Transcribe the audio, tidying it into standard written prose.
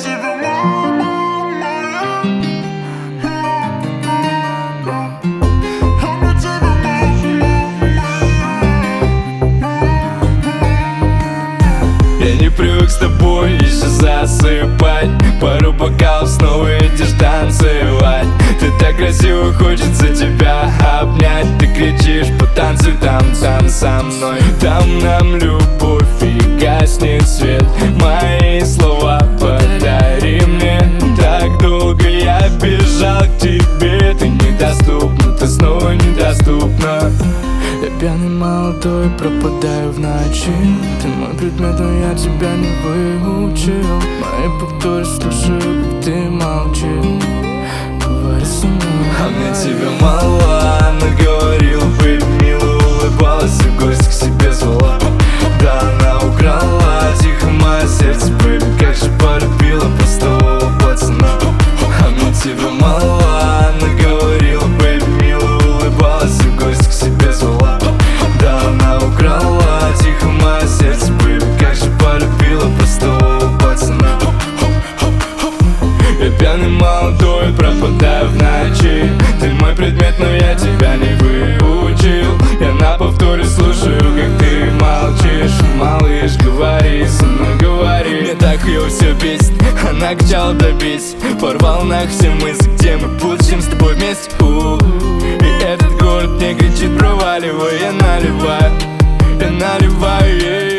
тебя мама моя. Она тебя Я не привык с тобой еще засыпать. Пару бокалов снова идешь танцевать. Ты так красиво, хочется тебя обнять. Ты кричишь: потанцуй там со мной. Там нам любовь и гаснет свет. Мои слова подари мне. Так долго я бежал к тебе. Ты недоступна, ты снова недоступна. Я пьяный молодой, пропадаю в ночи. Ты мой предмет, но я тебя не выучил. Мои повторы слушаю, как ты молчишь. Говори со мной. А мне тебя мало, она говорила, бэйби, мило улыбалась и в гости к себе звала. Да, она украла тихо мое сердце, бэйби, как же полюбила простого пацана. А мне тебя мало, она говорила, бэйби, мило улыбалась и в гости к себе звала. Да, она украла тихо мое сердце, бэйби, как же полюбила простого пацана. Я пьяный молодой, пропадаю в ночи. Ты мой предмет, но я тебя не выучил. Я на повторе слушаю, как ты молчишь. Малыш, говори со мной, говори. Мне так ее все бесит, она кричала добить. Порвал нахуй все мысли, где мы будем с тобой вместе. И этот город мне кричит: проваливай. Я наливаю ей.